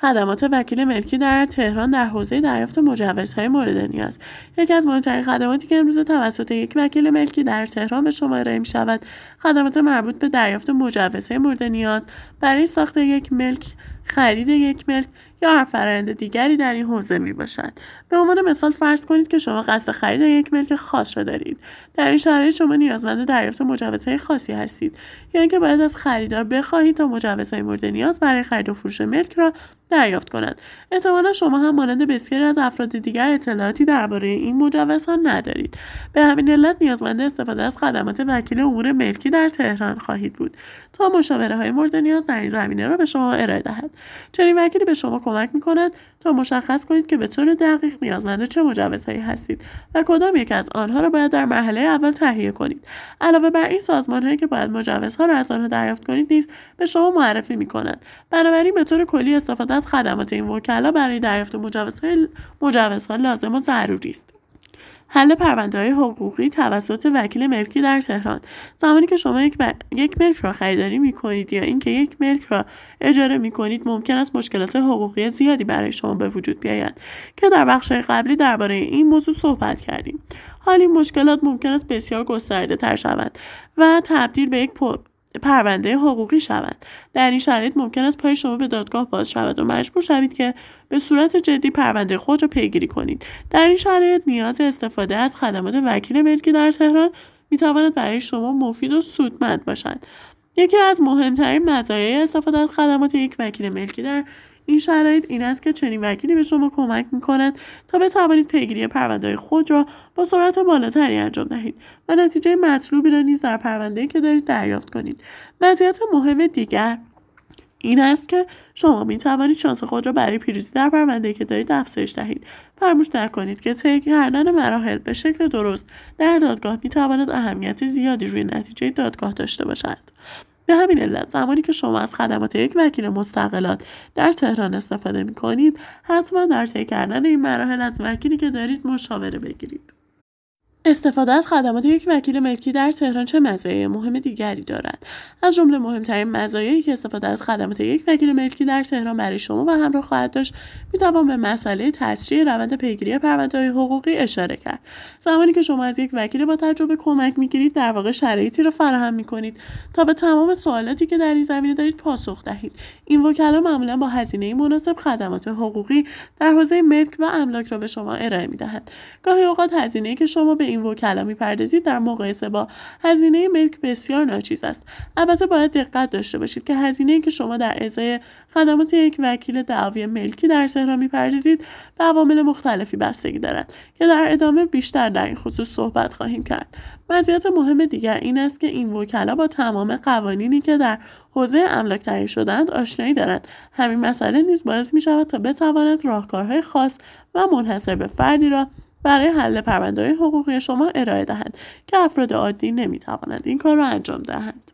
خدمات وکیل ملکی در تهران در حوزه دریافت مجوزهای مورد نیاز. یکی از مهمترین خدماتی که امروز توسط یک وکیل ملکی در تهران به شما ارائه می‌شود، خدمات مربوط به دریافت مجوزهای مورد نیاز برای ساخت یک ملک، خرید یک ملک یا هر فرآیند دیگری در این حوزه میباشد. به عنوان مثال فرض کنید که شما قصد خرید یک ملک خاص را دارید. در این شرایط شما نیازمند دریافت مجوزهای خاصی هستید، یا اینکه باید از خریدار بخواهید تا مجوزهای مورد نیاز برای خرید و فروش ملک را دریافت کند. احتمالا شما هم مانند بسیاری از افراد دیگر اطلاعاتی درباره این مجوزها ندارید. به همین علت نیازمند استفاده از خدمات وکیل امور ملکی در تهران خواهید بود تا مشاوره‌های مورد نیاز در این زمینه را به شما ارائه دهد. چنین وکیلی به شما کمک می‌کند تا مشخص کنید که به طور دقیق نیازمند چه مجوزهایی هستید و کدام یک از آنها را باید در مرحله اول تهیه کنید. علاوه بر این، سازمان‌هایی که باید مجوزها را از آنها دریافت کنید نیز به شما معرفی می‌کنند. بنابراین به طور کلی استفاده از خدمات این وکلا برای دریافت مجوزها لازم و ضروری است. حل پرونده‌های حقوقی توسط وکیل ملکی در تهران. زمانی که شما یک ملک را خریداری می‌کنید یا اینکه یک ملک را اجاره می‌کنید، ممکن است مشکلات حقوقی زیادی برای شما به وجود بیاید که در بخش‌های قبلی درباره این موضوع صحبت کردیم. حال این مشکلات ممکن است بسیار گسترده‌تر شوند و تبدیل به یک پرونده حقوقی شود. در این شرایط ممکن است پای شما به دادگاه باز شود و مجبور شوید که به صورت جدی پرونده خود را پیگیری کنید. در این شرایط نیاز استفاده از خدمات وکیل ملکی در تهران میتواند برای شما مفید و سودمند باشد. یکی از مهمترین مزایای استفاده از خدمات یک وکیل ملکی در این شرایط این است که چنین وکیلی به شما کمک می‌کند تا بتوانید پیگیری پرونده‌های خود را با سرعت بالاتری انجام دهید و نتیجه مطلوبی را نیز در پرونده‌ای که دارید دریافت کنید. مزیت مهم دیگر این است که شما می توانید شانس خود را برای پیروزی در پرونده‌ای که دارید افزایش دهید. فراموش نکنید که طی کردن مراحل به شکل درست در دادگاه می تواند اهمیت زیادی روی نتیجه دادگاه داشته باشد. به همین علت زمانی که شما از خدمات یک وکیل مستقلات در تهران استفاده می کنید، حتما در طی کردن این مراحل از وکیلی که دارید مشاوره بگیرید. استفاده از خدمات یک وکیل ملکی در تهران چه مزایای مهم دیگری دارد؟ از جمله مهمترین مزایایی که استفاده از خدمات یک وکیل ملکی در تهران برای شما و همراه خواهد داشت، میتوان به مسئله تسریع روند پیگیری پرونده‌های حقوقی اشاره کرد. زمانی که شما از یک وکیل با تجربه کمک میگیرید، در واقع شرایطی را فراهم میکنید تا به تمام سوالاتی که در این زمینه دارید پاسخ دهید. این وکلا معمولا با هزینه مناسب خدمات حقوقی در حوزه ملک و املاک را به شما ارائه میدهند. گاهی اوقات هزینه‌ای که شما به این وکلا می‌پردازید در مقایسه با هزینه ملک بسیار ناچیز است. البته باید دقت داشته باشید که هزینه‌ای که شما در ازای خدمات یک وکیل دعاوی ملکی در تهران می‌پردازید به عوامل مختلفی بستگی دارد که در ادامه بیشتر در این خصوص صحبت خواهیم کرد. مزیت مهم دیگر این است که این وکلا با تمام قوانینی که در حوزه املاک تعیین شده‌اند آشنایی دارند. همین مسئله نیز باعث می‌شود تا بتواند راهکارهای خاص و منحصر به فردی را برای حل پرونده‌های حقوقی شما ارائه دهند که افراد عادی نمی‌توانند این کار را انجام دهند.